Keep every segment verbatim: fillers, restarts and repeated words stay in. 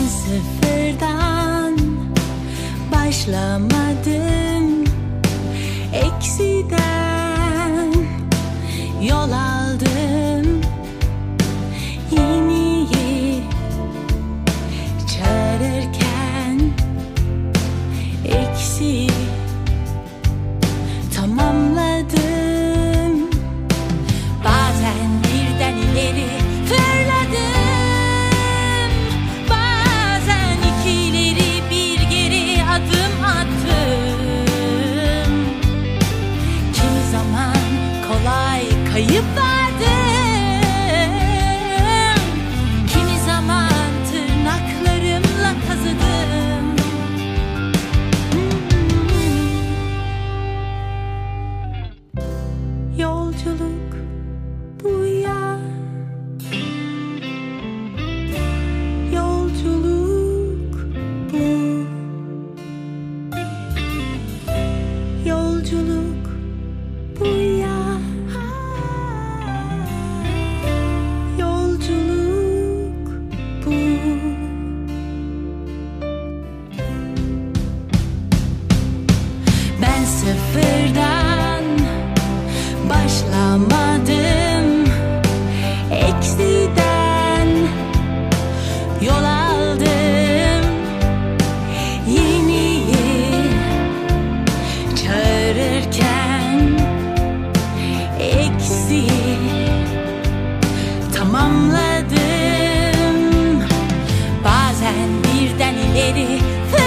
sıfırdan başlamadım, eksiden yol aldım. Yeniyi çağırırken eksiği tamamladım. Bazen birden ileri fırladım, bazen iki ileri bir geri adım attım. Kimi zaman kolay kayıp verdim, kimi zaman tırnaklarımla kazıdım. Yolculuk bu ya, yolculuk bu, yolculuk bu ya, yolculuk bu. Ben sıfırdan başlamadım, eksiden yol aldım. Yeniyi çağırırken eksiği tamamladım. Bazen birden ileri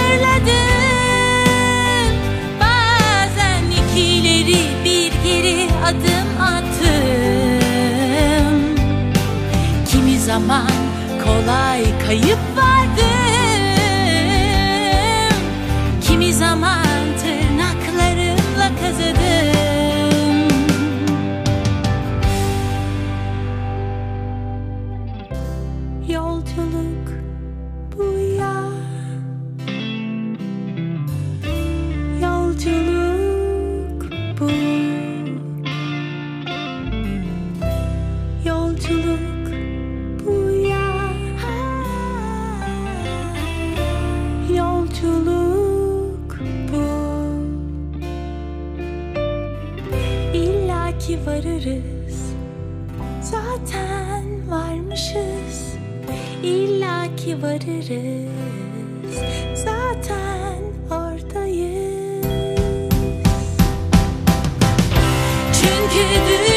fırladım, bazen iki ileri bir geri adım attım. Kimi zaman kolay kayıp verdim, kimi zaman tırnaklarımla kazıdım. Yolculuk bu ya, yolculuk bu, yolculuk bu ya, yolculuk bu. İlla ki varırız, zaten varmışız. İlla ki varırız, zaten oradayız. Çünkü